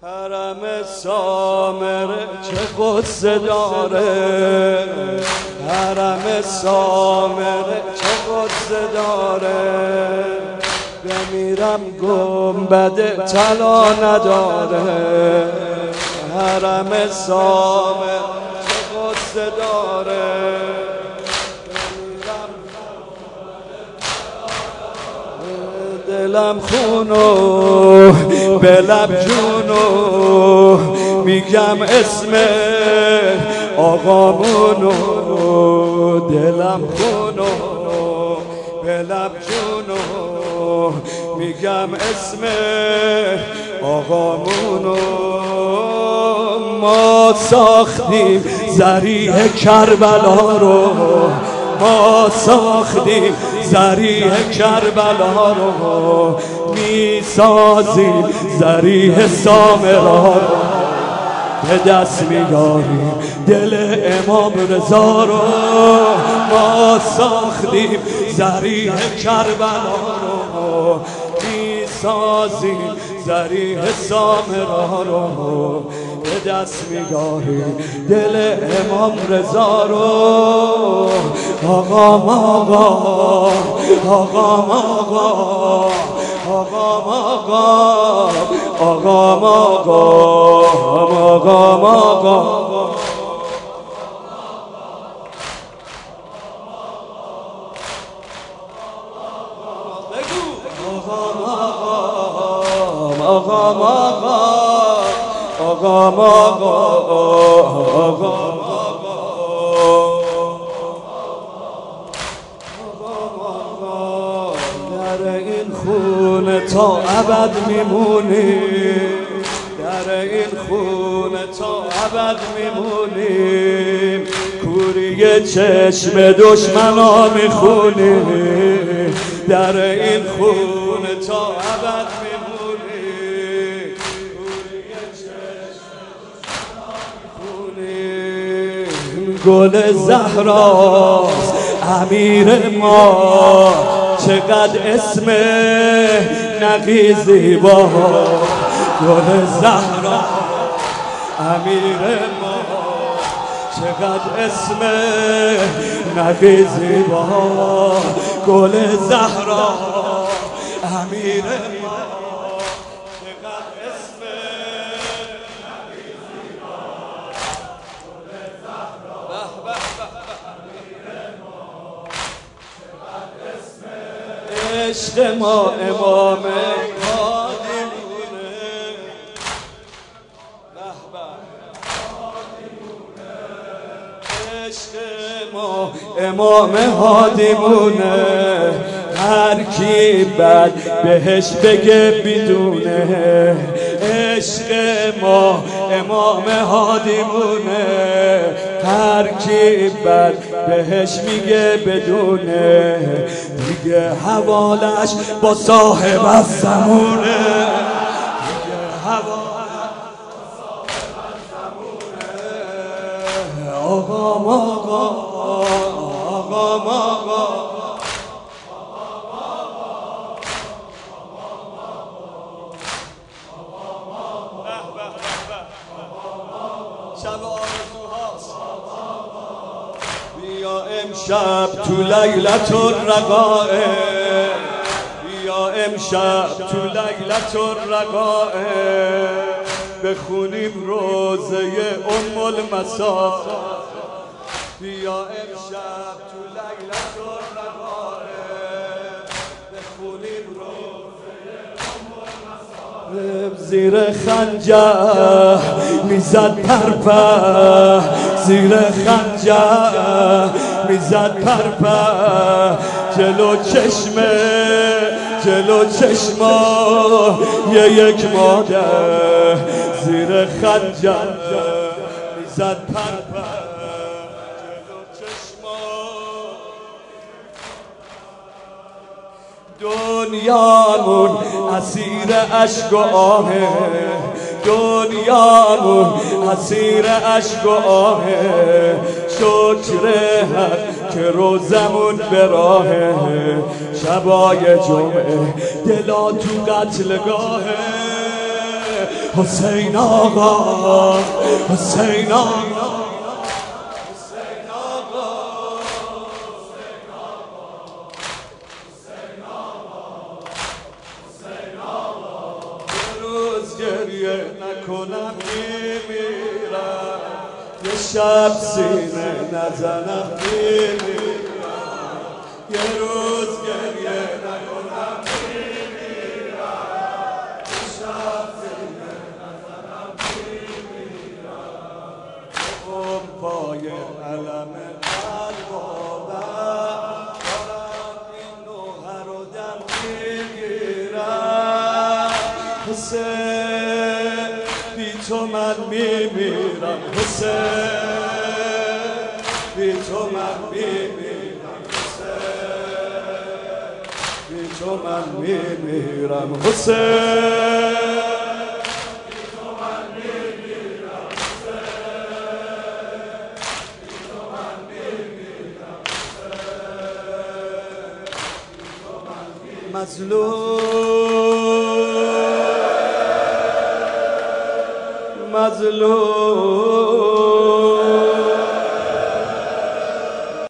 حرم سامره چه قصه داره، حرم سامره چه قصه داره. بمیرم گنبد طلا نداره، حرم سامره چه قصه داره. دلم خونو به لب جونو میگم اسم آقامونو. دلم خونو به لب جونو میگم اسم آقامونو. ما ساختیم ذریح کربلا رو، ما ساختیم ذریح کربلا رو، میسازیم ذریح سامرا رو. به دست میاریم دل امام رضا رو، ما ساختیم ذریح کربلا رو، میسازیم ذریح سامرا رو. به دست میاریم دل امام رضا رو. آقا آقا آقا آقا آقا آقا آقا آقا در این خونه تا ابد میمونیم، در این خونه تا ابد میمونیم. کوری چشم دشمنا میخونیم، در این خونه تا ابد میمونیم. کوری چشم دشمنا میخونیم. گل زهراست امیر ما، چقدر اسم نقی زیبا. گل زهرا امیر ما، چقدر اسم نقی زیبا. گل زهرا امیر ما، چقدر اسم نقی زیبا. گل زهرا امیر ما، چقدر اسم عشق ما امام هادیمونه. عشق ما امام هادیمونه. هر کی بد بهش بگه بیدونه. عشق ما امام هادیمونه. هر کی بد بهش میگه بدونه. دیگه حوالش با صاحب از زمونه. دیگه حوالش با صاحب از زمونه. آقا آقا آقا آقا شب آرزوهاست. بیا امشب تو لیلت الرقائب، بیا امشب تو لیلت الرقائب. بخونیم روزه ام المصائب. بیا امشب تو لیلت الرقائب. بخونیم روزه ام المصائب. زیر خنجر میزد پرپه، زیر خنجر میزد پرپه. جلو چشما یک مادر. زیر خنجر میزد پرپه، جلو چشما. دنیامون اسیر اشک و آهه، دنیامون اسیر اشک و آهه. شکر حق که روزمون به راهه. شبای جمعه دلا تو قتلگاهه. حسین آقا حسین آقا گریه نکنم میمیرم یه شب سینه نزنم میمیرم یه روز گریه نکنم میمیرم یه شب سینه نزنم میمیرم اون پای علم قلبادم دارم این نوحه رو دم میگیرم حسین بی تو من میمیرم حسین بی تو من میمیرم حسین بی تو من میمیرم حسین بی تو من میمیرم حسین بی تو من میمیرم حسین مظلوم